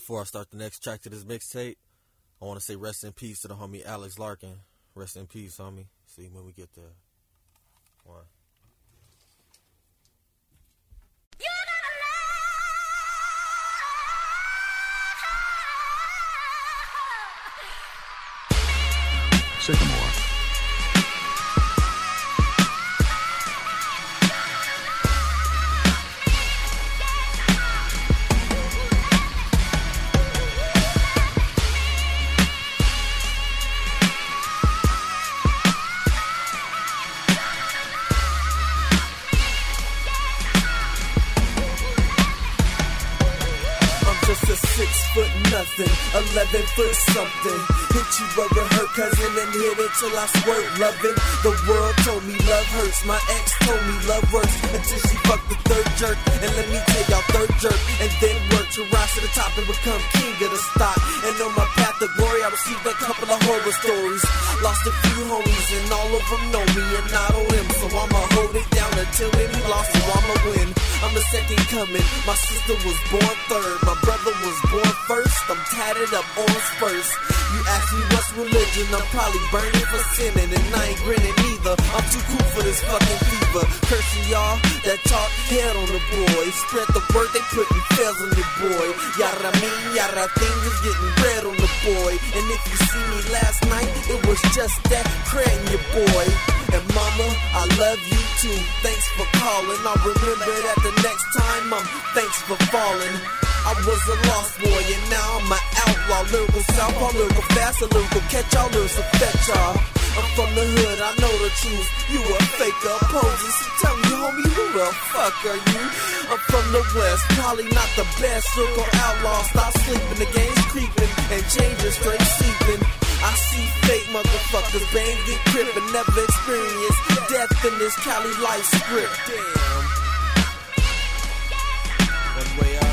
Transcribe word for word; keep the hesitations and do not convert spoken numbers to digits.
Before I start the next track to this mixtape, I want to say rest in peace to the homie Alex Larkin. Rest in peace, homie. See when we get there. One. Sycamore. Just a six foot nothing, eleven foot something. Hit you where it hurt, cousin, and hit it till I squirt. Loving the world told me love hurts. My ex told me love works until she fucked the third jerk. And let me tell y'all, third jerk, and then work to rise to the top and become king of the stock. And on my path to glory, I received a couple of horror stories. Lost a few homies, and all of them know me and not on him. So I'ma hold it down until any loss, so I'ma win. I'm the second coming. My sister was born third. My brother was born first. I'm tatted up on Spurs. You ask me what's religion, I'm probably burning for sinning, and I ain't grinning either. I'm too cool for this fucking fever. Cursing y'all that talk head on the boy. Spread the word, they putting fails on the boy. Yara mean, yara things is getting red on the boy. And if you see me last night, it was just that crayin' your boy. And mama, I love you too. Thanks for calling. I'll remember that the next time. Um, thanks for falling. I was a lost boy and now I'm an outlaw. Lyrical southpaw, lyrical fast, a lyrical catch-all, lyrical fetch y'all. I'm from the hood, I know the truth. You a faker, posing. So tell me, homie, who the fuck are you? I'm from the west, probably not the best. Circle outlaw, stop sleeping, the game's creeping, and changes straight sleeping. I see fake motherfuckers bang, get grip, and never experience death in this Cali life script. Damn. One way out.